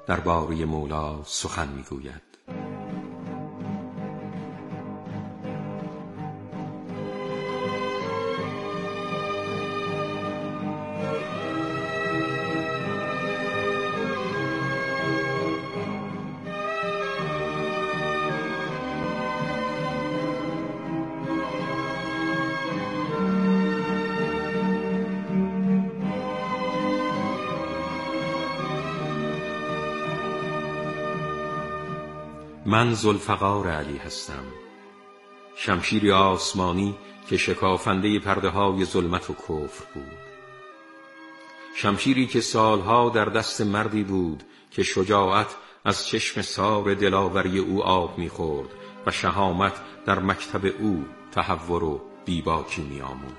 درباره مولا سخن میگوید. من ذوالفقار علی هستم، شمشیری آسمانی که شکافنده پرده های ظلمت و کفر بود. شمشیری که سالها در دست مردی بود که شجاعت از چشم سار دلاوری او آب می‌خورد و شهامت در مکتب او تحور و بیباکی می‌آموخت.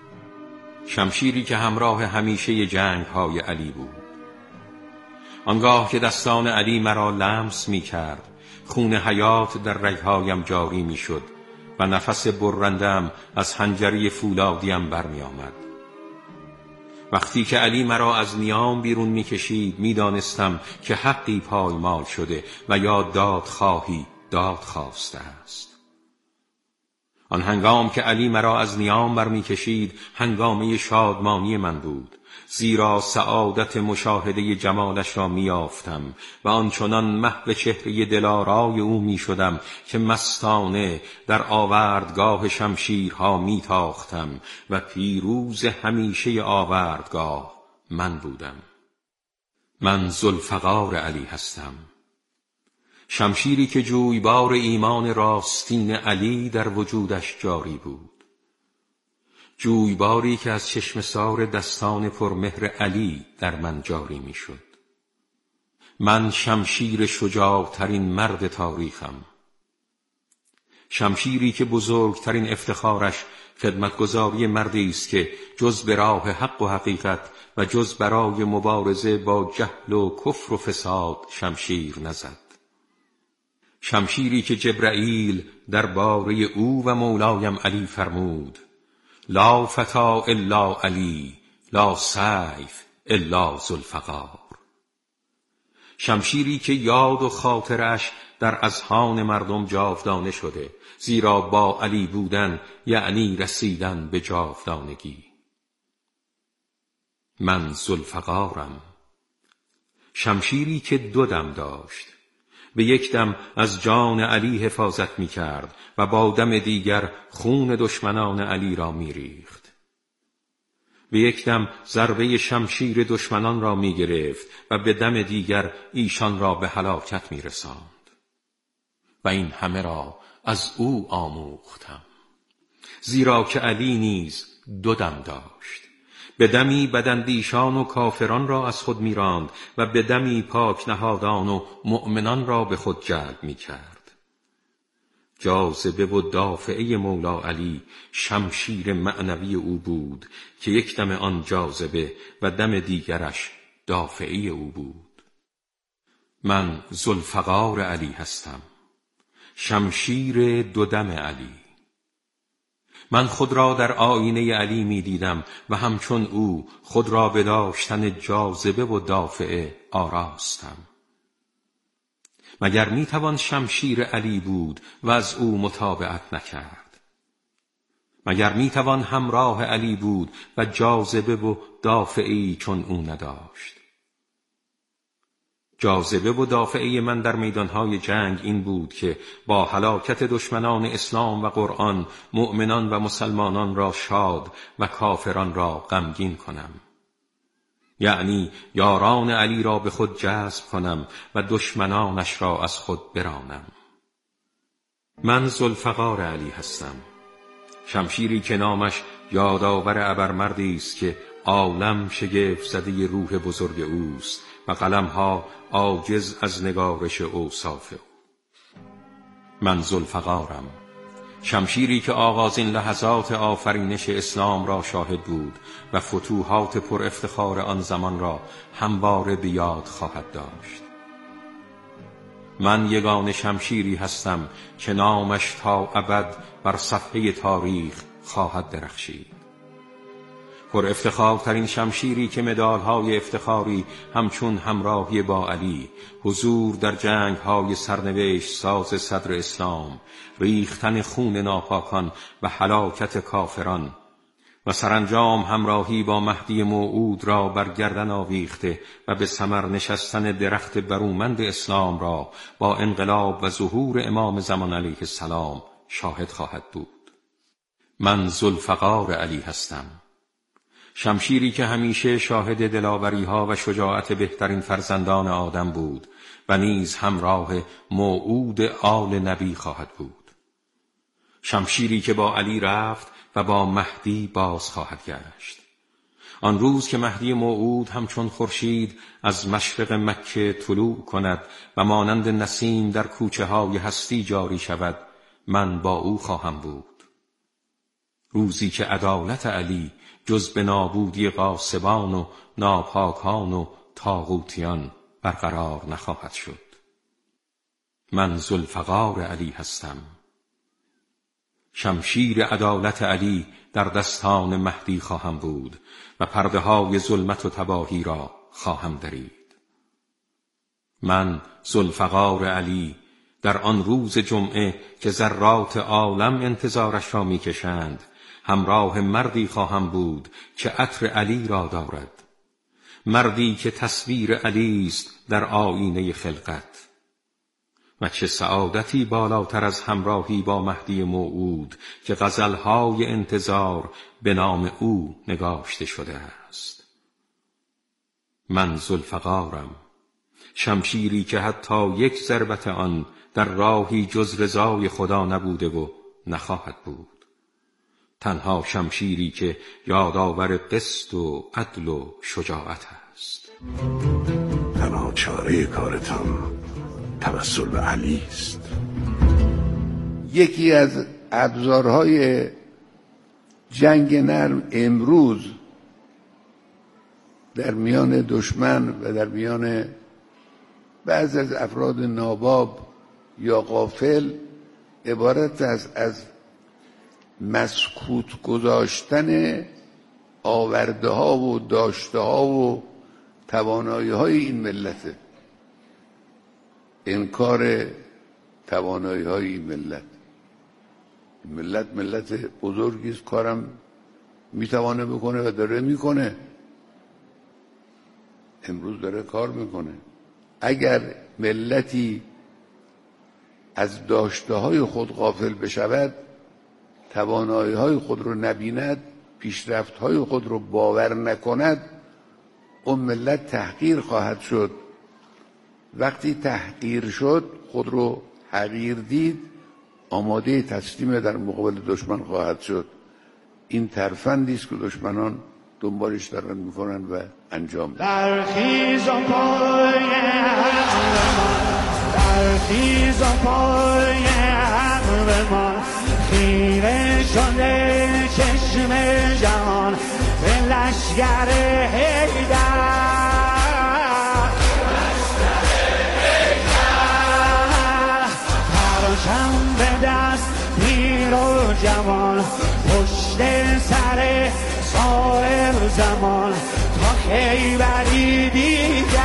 شمشیری که همراه همیشه جنگ‌های علی بود. آنگاه که دستان علی مرا لمس می‌کرد، خون حیات در رگهایم جاری می شد و نفس برندم از حنجره فولادیم برمی آمد. وقتی که علی مرا از نیام بیرون می کشید می دانستم که حقی پایمال شده و یا دادخواهی داد خواسته است. آن هنگام که علی مرا از نیام برمی کشید هنگامه شادمانی من بود، زیرا سعادت مشاهده جمالش را میافتم و آنچنان محو چهره دلارای او میشدم که مستانه در آوردگاه شمشیرها میتاختم و پیروز همیشه آوردگاه من بودم. من ذوالفقار علی هستم، شمشیری که جویبار ایمان راستین علی در وجودش جاری بود، جویباری که از چشم سار دستان پرمهر علی در من جاری می شد. من شمشیر شجاعترین مرد تاریخم، شمشیری که بزرگترین افتخارش خدمتگزاری مردی است که جز به راه حق و حقیقت و جز برای مبارزه با جهل و کفر و فساد شمشیر نزد. شمشیری که جبرائیل درباره او و مولایم علی فرمود: لا فتا الا علی، لا سیف الا ذوالفقار. شمشیری که یاد و خاطرش در اذهان مردم جاودانه شده، زیرا با علی بودن یعنی رسیدن به جاودانگی. من ذوالفقارم، شمشیری که دو دم داشت، به یک دم از جان علی حفاظت می کرد و با دم دیگر خون دشمنان علی را می ریخت. به یک دم ضربه شمشیر دشمنان را می گرفت و به دم دیگر ایشان را به هلاکت می رساند. و این همه را از او آموختم، زیرا که علی نیز دو دم داشت. به دمی بداندیشان و کافران را از خود می‌راند و به دمی پاک نهادان و مؤمنان را به خود جلب می‌کرد. جاذبه و دافعه مولا علی شمشیر معنوی او بود که یک دم آن جاذبه و دم دیگرش دافعه او بود. من ذوالفقار علی هستم، شمشیر دو دم علی. من خود را در آینه علی می دیدم و همچون او خود را به داشتن جاذبه و دافعه آراستم. مگر می توان شمشیر علی بود و از او متابعت نکرد؟ مگر می توان همراه علی بود و جاذبه و دافعه‌ای چون او نداشت؟ جاذبه و دافعه من در میدانهای جنگ این بود که با هلاکت دشمنان اسلام و قرآن مؤمنان و مسلمانان را شاد و کافران را غمگین کنم، یعنی یاران علی را به خود جذب کنم و دشمنانش را از خود برانم. من ذوالفقار علی هستم، شمشیری که نامش یادآور ابرمردی است که عالم شگفت زده روح بزرگ اوست و قلمها عاجز از نگارش اوصاف او. من ذوالفقارم، شمشیری که آغازین لحظات آفرینش اسلام را شاهد بود و فتوحات پر افتخار آن زمان را همواره به یاد خواهد داشت. من یگانه شمشیری هستم که نامش تا ابد بر صفحه تاریخ خواهد درخشید. پر افتخارترین شمشیری که مدالهای افتخاری همچون همراهی با علی، حضور در جنگهای سرنوشت ساز صدر اسلام، ریختن خون ناپاکان و هلاکت کافران و سرانجام همراهی با مهدی موعود را بر گردن آویخته و به ثمر نشستن درخت برومند اسلام را با انقلاب و ظهور امام زمان علیه السلام شاهد خواهد بود. من ذوالفقار علی هستم، شمشیری که همیشه شاهد دلاوری‌ها و شجاعت بهترین فرزندان آدم بود و نیز همراه موعود آل نبی خواهد بود. شمشیری که با علی رفت و با مهدی باز خواهد گشت. آن روز که مهدی موعود همچون خورشید از مشرق مکه طلوع کند و مانند نسیم در کوچه های هستی جاری شود، من با او خواهم بود. روزی که عدالت علی جز به نابودی غاصبان و ناپاکان و طاغوتیان برقرار نخواهد شد. من ذوالفقار علی هستم، شمشیر عدالت علی در دستان مهدی خواهم بود و پرده های ظلمت و تباهی را خواهم درید. من ذوالفقار علی در آن روز جمعه که ذرات عالم انتظارش را میکشند، همراه مردی خواهم بود که عطر علی را دارد، مردی که تصویر علی است در آیینه خلقت. و چه سعادتی بالاتر از همراهی با مهدی موعود که غزلهای انتظار به نام او نگاشته شده است. من ذوالفقارم، شمشیری که حتی یک ضربت آن در راهی جز رضای خدا نبوده و نخواهد بود. تنها شمشیری که یادآور قسط و عدل و شجاعت است. تنها چاره کارتان توسل به علی است. یکی از ابزارهای جنگ نرم امروز در میان دشمن و در میان بعضی از افراد ناباب یا غافل عبارت از مسکوت گذاشتن آورده ها و داشته ها و توانایی های این ملته، انکار توانایی های این ملت. ملت بزرگی است، کارم میتوانه بکنه و داره میکنه، امروز داره کار میکنه. اگر ملتی از داشته های خود غافل بشود، توانایی های خود رو نبیند، پیشرفت های خود رو باور نکند، اون ملت تحقیر خواهد شد. وقتی تحقیر شد، خود رو حقیر دید، آماده تسلیم در مقابل دشمن خواهد شد. این ترفندی است که دشمنان دنبالش دارن میکنن و انجام میدن. برخیز و پای برخیز و پای من خیره شده چشم جهان به لشگر حیدر، پرچم به دست پیر و جوان پشت سر سایر زمان تا خیبری دیگر،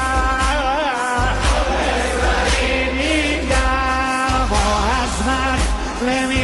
ما از مرد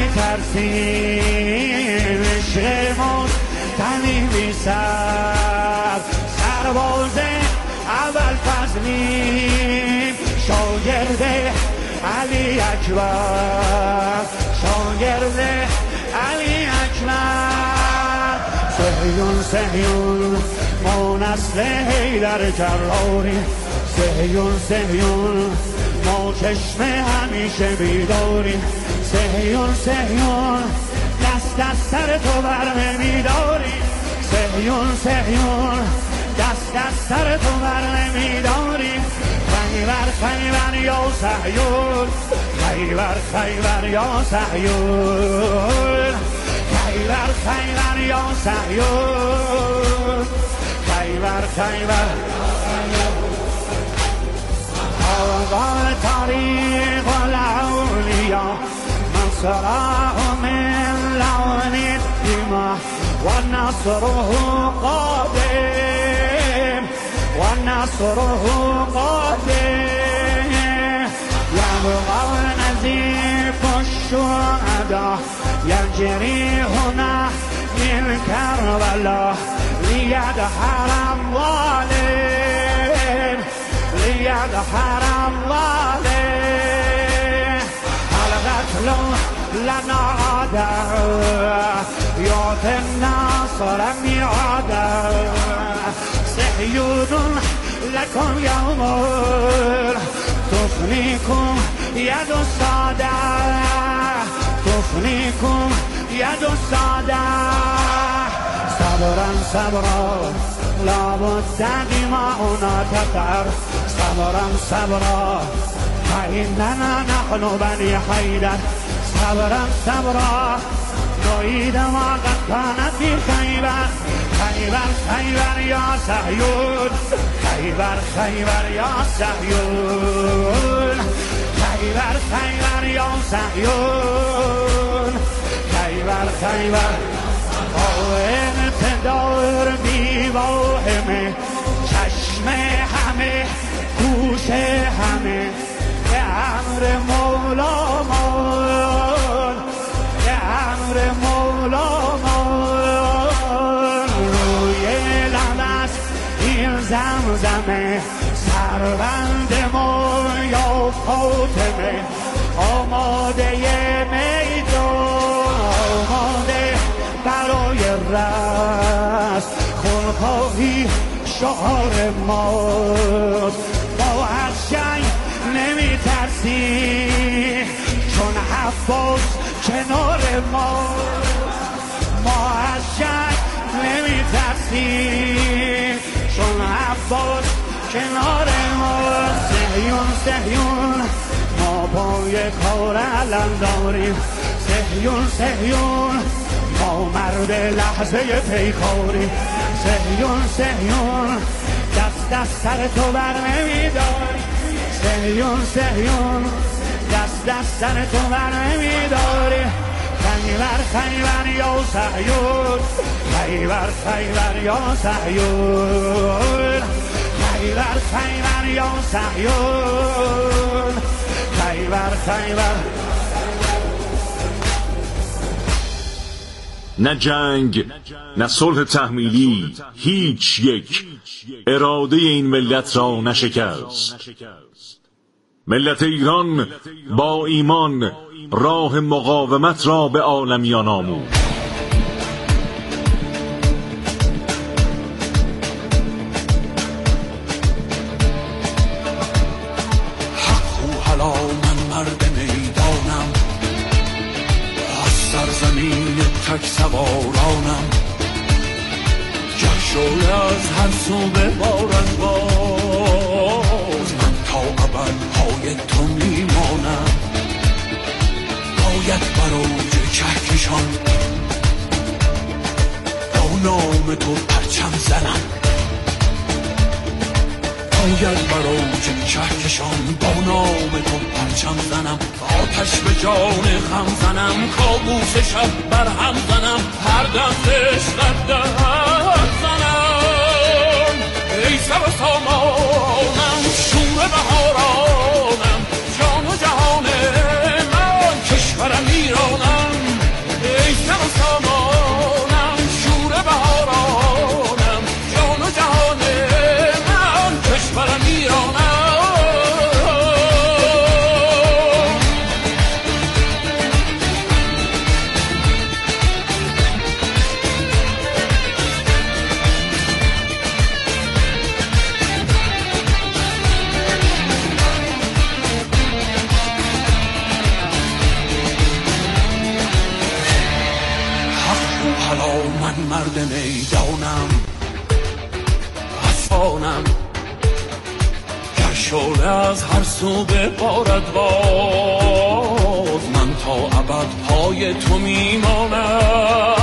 نمیترسیم، عشق مستنی بیسر سرباز اول فضلیم، شاگرد علی اکبر، شاگرد علی اکبر. صهیون صهیون ما نسل حیدر جراری، صهیون صهیون ما چشم همیشه بیداریم، صهیون صهیون دست از سر تو بر نمیداریم، صهیون صهیون دست از سر تو بر نمیداریم. خیبر خیبر یا صهیون، خیبر خیبر یا صهیون، خیبر خیبر یا صهیون، خیبر خیبر. آقا طریق الاولیا من سراه من لون الدماء، ونصره قادم ونصره قادم يبقى نزيف الشهداء يجري هنا من كربلاء ليدحر الظالم ليدحر الظالم القتل لنا عادة يعطي النصر ميعادا صهيون لكم يوم تفنيكم يد السادة تفنيكم يد السادة صبرا صبرا لابد دماؤنا تطهر صبرا صبرا فإننا نحن بني حيدر صبرا صبرا نعيد ما قد كان في خيبر خيبر خيبر يا صهيون خيبر خيبر يا صهيون خيبر خيبر يا صهيون خيبر خيبر انتظار بیواهمه چشم همه گوش همه به امر مولامان به امر مولامان روی لب است این زمزمه سربند ما یا فاطمه آماده میدان آماده برای رست خونخواهی شعار ماست ما از جنگ نمی ترسی چون عباس کنار ما از جنگ نمی ترسی چون عباس کنار ما صهیون صهیون ما پای کار علم داریم صهیون صهیون ما مرد لحظه پیکاری صهیون صهیون دست دست سر تو بر نمیداری صهیون صهیون دست دست سر تو بر نمیداری خیبر خیبر یا صهیون خیبر خیبر یا صهیون خیبر خیبر یا صهیون خیبر خیبر نه جنگ نه صلح تحمیلی هیچ یک اراده این ملت را نشکست. ملت ایران با ایمان راه مقاومت را به عالمیان آمود. تک سوارانم جشن از هر سو ببارد باز من تا ابد پای تو میمانم باید بر اوج کهکشان با نام تو پرچم زنم باید بر اوج کهکشان با نام تو پرچم زنم آتش به جان خم زنم کابوس شب بر هم زنم هر دم عشقت در زنم ای سر و سامانم شور بهارانم جان و جهان من کشورم ایرانم ای سر و سامانم شور بهارانم جان و جهان من کشورم ایرانم مرد میدانم اسفانم گر شعله از هر سو ببارد باز من تا ابد پای تو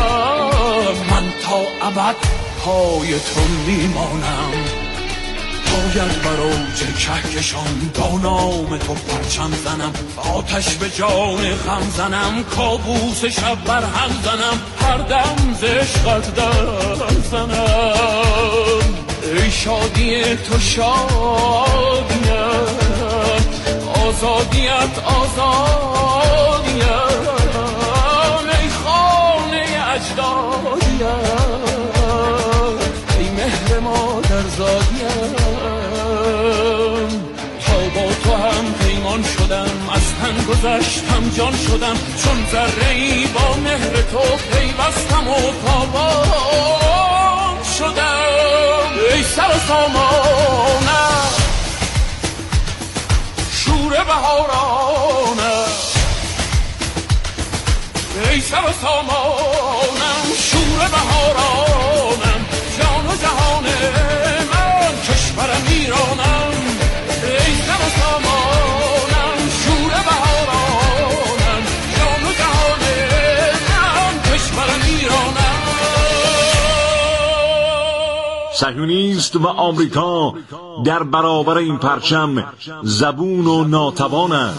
میمانم من تا ابد پای تو میمانم باید بر اوج کهکشان با نام تو پرچم زنم، آتش به جان غم زنم، کابوس شب بر هم زنم، هر دم ز عشقت در زنم. ای شادی تو شادیم، آزادیت آزادیم، ای خانه اجدادیم، ای مهر مادر زادیم. تا با تو هم پیمان شدم، از تن گذشتم جان شدم، چون ذره‌ای با مهر تو پیوستم و تابان شدم. ای سر و سامانم شور بهارانم، ای سر و سامانم شور بهارانم، جان و جهان من کشورم ایرانم. ای سر و سامانم شور بهارانم، جان و جهان من کشورم ایرانم. صهیونیست و آمریکا در برابر این پرچم زبون و ناتوانند.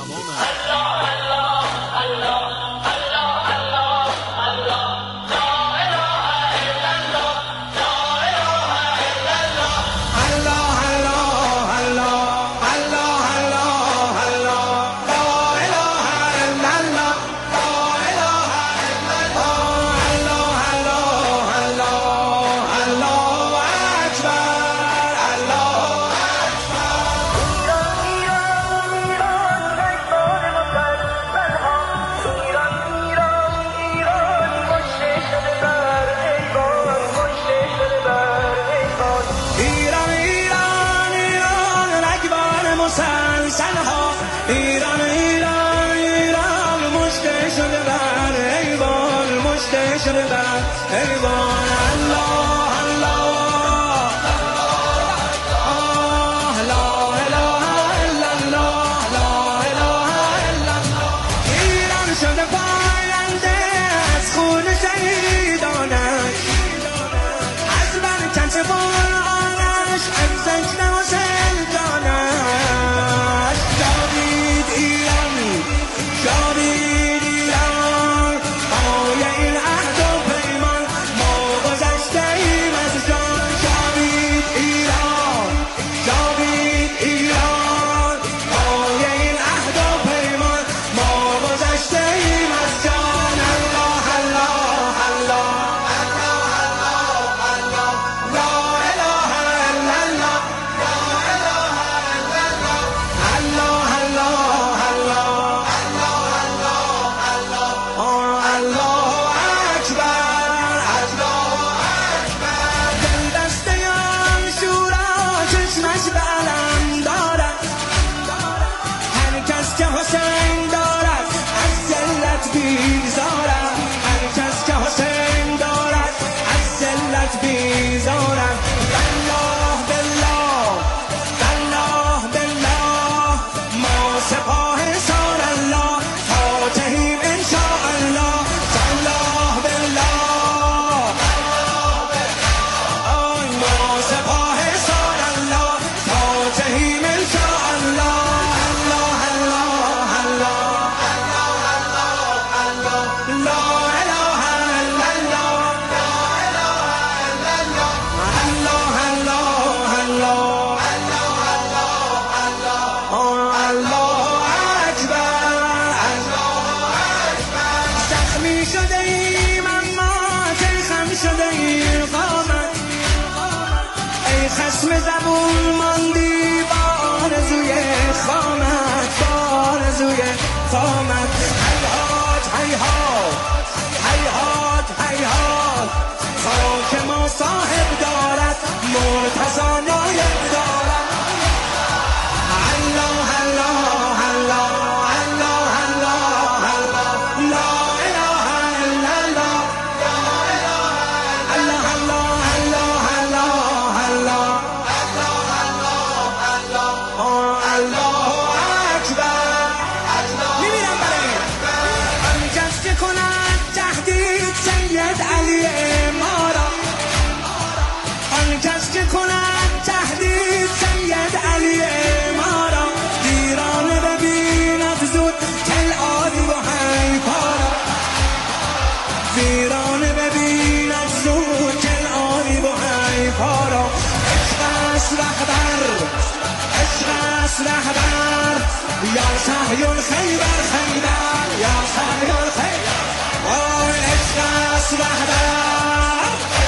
رهبر یا سعی الخیبر خیبر یا سعی الخیبر وای عشق است رهبر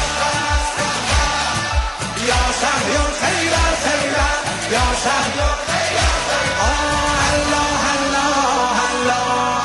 یا سعی الخیبر خیبر یا سعی الخیبر الله الله الله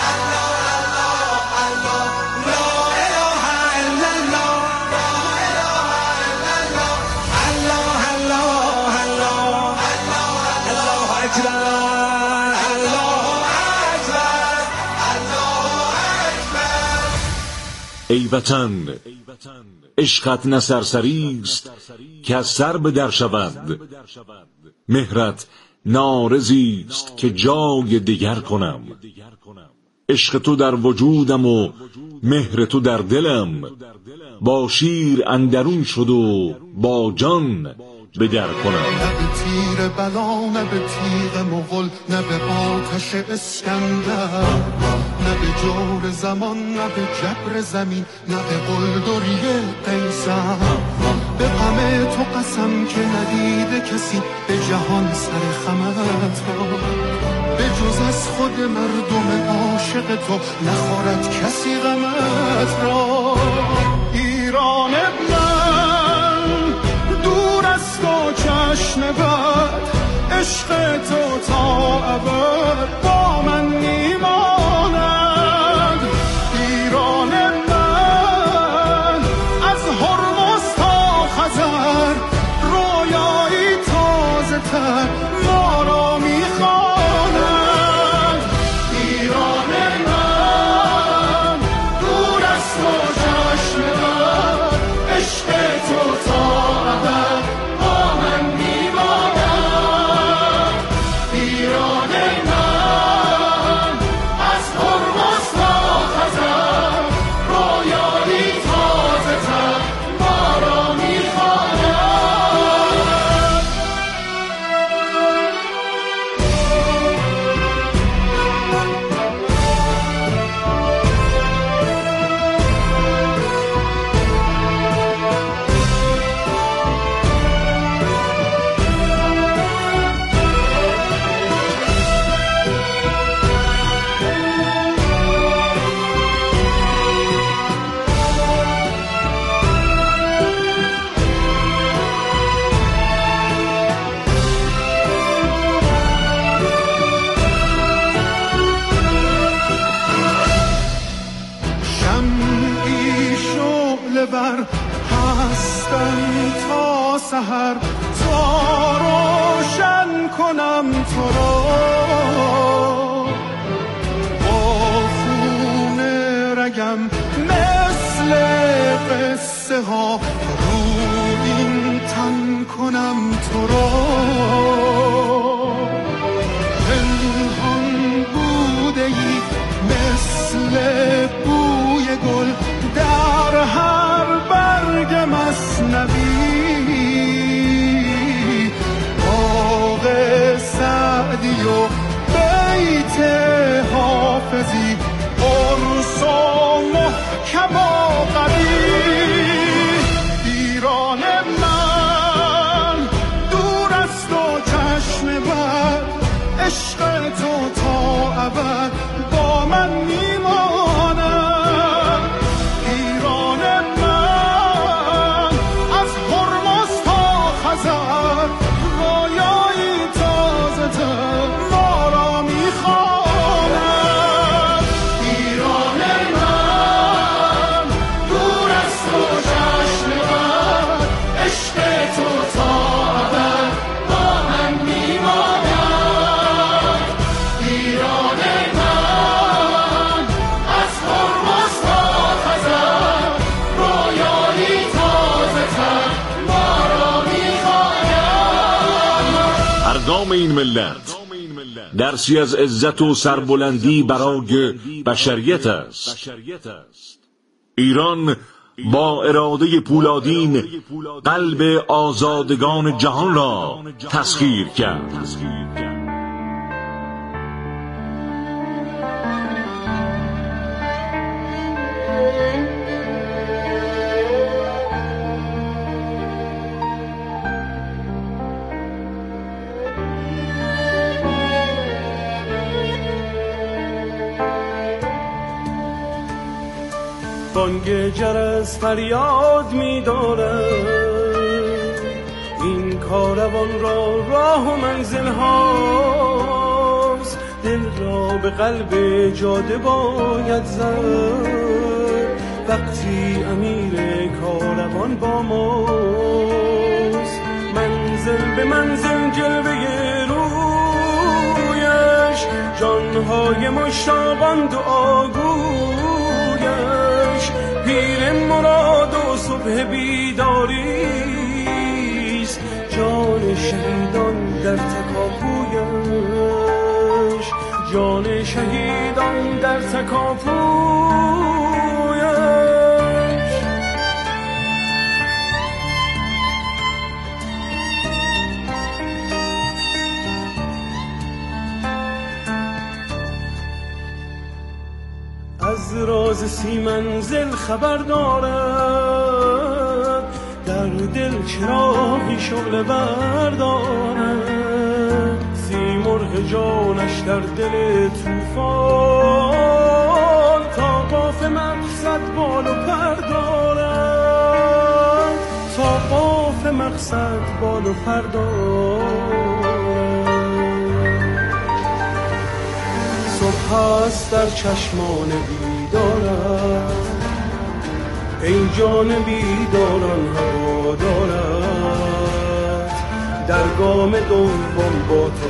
ای وطن عشقت نه سرسریست که از سر به در شود، مهرت نارضیست که جای دیگر کنم. عشق تو در وجودم و مهر تو در دلم، با شیر اندرون شد و با جان به در کنم. نه به تیر بلا نه به تیغ مغل نه به آتش اسکندر، نه به جور زمان نه به جبر زمین نه به قلدری قیصر. به غم تو قسم که ندیده کسی به جهان سر خمت را، به جز از خود مردم عاشق تو نخورد کسی غمت را. ایران من دور است و چشم بد، عشق تو تا ابد با من میماند. ایران من از هرمز تا خزر، رویایی تازه تر ما را میخواند. ایران من دور است و چشم بد، عشق تو تا ابد با من میماند. ایران من از هرمز تا خزر، رویایی تازه تر ما را میخواند. شمعی شعله ور هستم تا سحر، تا روشن کنم تو را. با خون رگم مثل قصه ها رو این تن کنم تو را. پنهان بوده ای مثل بوی گل در هر برگ مثنوی. باغ سعدی و بیت حافظی، قرص و محکم و قوی. ایران من دور است و چشم بد، عشق تو تا ابد با من میماند. ایران من از هرمز تا خزر، رویایی تازه تر ما را میخواند. ایران من دور است و چشم بد، عشق تو تا ابد با من میماند. ایران من از هرمز تا خزر، رویایی تازه تر ما را میخواند. هر گام این ملت درسی از عزت و سربلندی برای بشریت است. ایران با اراده پولادین قلب آزادگان جهان را تسخیر کرد. بانگ جرس فریاد می دارد، این کاروان را راه و منزل هاست، دل را به قلب جاده باید زد، وقتی امیر کاروان با ماست، منزل به منزل جلوه رویش، جانهای مشتاقان دعاگویش، پیر مراد و صبح بیداریست، جان شهیدان در تکاپویش، جان شهیدان در تکاپویش. از راز سی منزل خبر دارد، در دل چراغی شعله بردارد، سیمرغ جانش در دل طوفان، تا قاف مقصد بال و پر دارد، تا قاف مقصد بال و پر دارد. صبح است در چشمان بیدارت، ای جان بیداران هوا دارد، در گام دوم با تو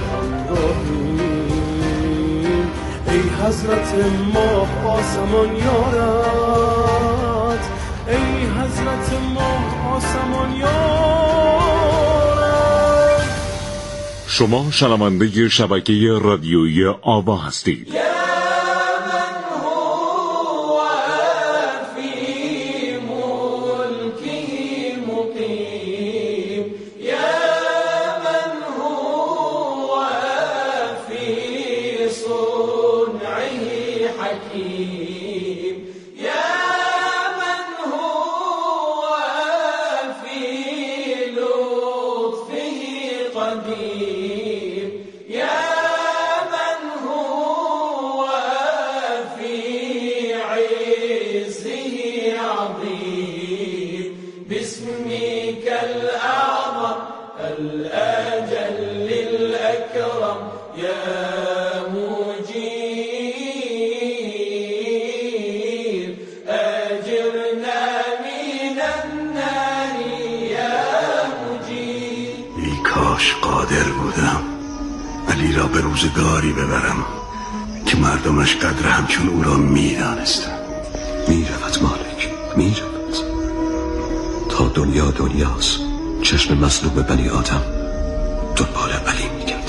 همراهیم، ای حضرت ماه آسمان یارت، ای حضرت ماه آسمان یارت. شما شنونده شبکه رادیویی آوا هستید. علی را به روزگاری ببرم که مردمش قدر همچون او را می‌دانستند. می‌رود مالک، می‌رود تا دنیا دنیاست. چشم مظلوم بنی آدم دنبال علی می‌گردد.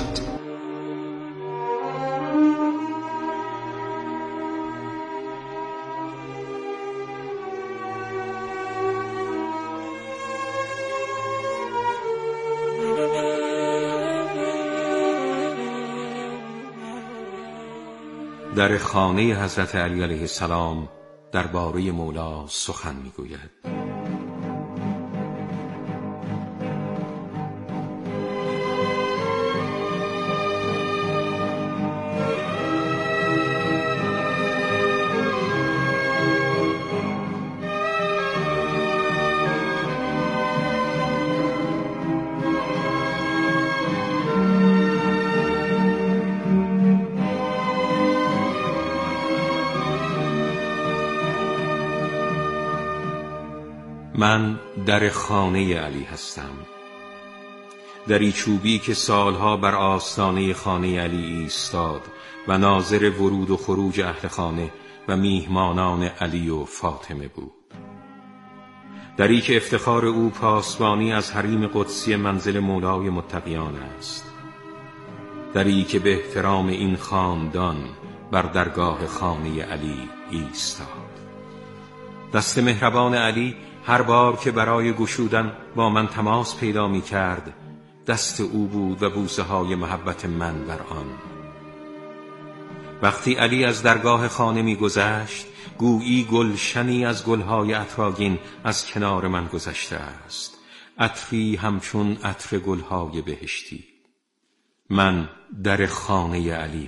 در خانه حضرت علی علیه السلام درباره مولا سخن میگوید. من در خانه علی هستم، دری چوبی که سالها بر آستانه خانه علی ایستاد و ناظر ورود و خروج اهل خانه و میهمانان علی و فاطمه بود. دری که افتخار او پاسبانی از حریم قدسی منزل مولای متقیان است. دری که به احترام این خاندان بر درگاه خانه علی ایستاد. دست مهربان علی هر بار که برای گشودن با من تماس پیدا می کرد، دست او بود و بوسه های محبت من بر آن. وقتی علی از درگاه خانه می گذشت، گویی گلشنی از گلهای عطرآگین از کنار من گذشته است، عطری همچون عطر گلهای بهشتی. من در خانه علی